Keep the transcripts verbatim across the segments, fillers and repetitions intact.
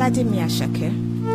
Ọládèmí Àṣàkẹ́.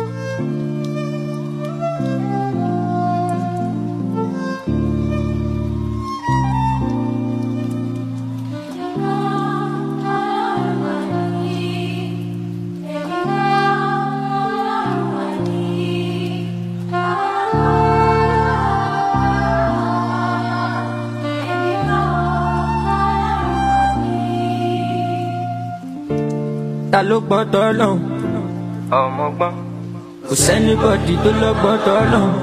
Ta ló gbọ́dọ̀ lọ́hùn ọmọ gbọ́n kò sẹ́nibọ́dì tó lọ gbọ́dọ̀ lọ́hùn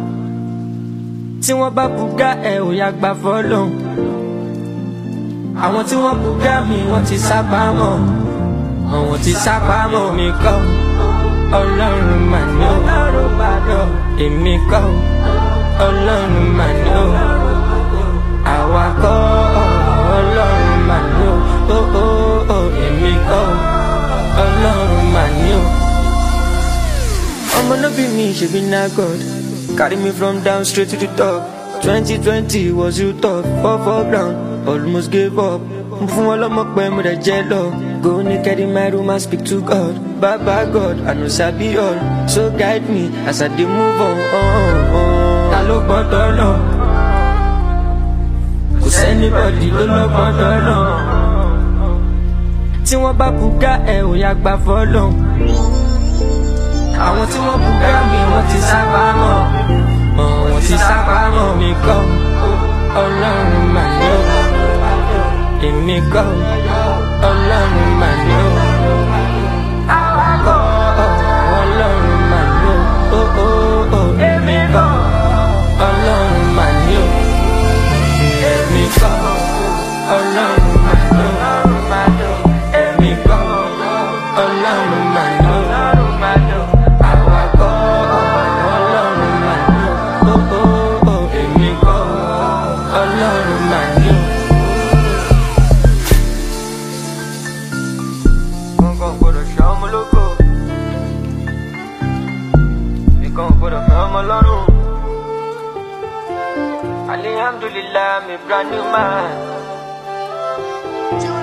tí wọ́n bá bùgá ẹ̀ ò yá gbà fọ́lọ́hùn àwọn tí wọ́n bùgá mi wọ́n ti sábà mọ̀ àwọn tí sábà mọ̀ mi kọ́ ọlọ́run mà ní ó èmi kọ́ ọlọ́run mà ní ó àwa kọ́ ọlọ́run mà ní ó èmi kọ́ ọlọ́run mà ní ó. Ọmọ no be me, she be na God. Carry me from down straight to the top. twenty twenty was you thought, fall for ground, almost gave up. Fún wọn lọ́mọ pẹ́ mo dẹ̀ jẹ́ lọ. Go naked in my room and speak to God. Baba God, I know sabi all, so guide me as I dey move on. Ta ló gbọ́dọ̀ lọ? Kò sẹ́nibọ́dì ló lọ gbọ́dọ̀ lọ. Tí wọ́n bá bùgá ẹ̀ ò yá gbà fọ́lọ́hùn àwọn tí wọ́n bùgá mi wọ́n ti sábà mọ̀ wọ́n ti sábà mọ̀ mi kọ́ ọlọ́run mà ní ó èmi kọ́ ọlọ́run mà ní ó àwa kọ́ ọlọ́run mà ní ó èmi kọ́ ọlọ́run mà ní ó èmi kọ́ ọlọ́run mà ní ó. Ọlọ́run mà ní ó, àwa kọ́ ọlọ́run mà ní ó, èmi kọ́ ọlọ́run mà ní ó. Nǹkan gbọ́dọ̀ ṣe ọmọ lógo, nǹkan gbọ́dọ̀ fẹ́ ọmọ lọ́rùn. Alhamdulillah, I'm a brand new man.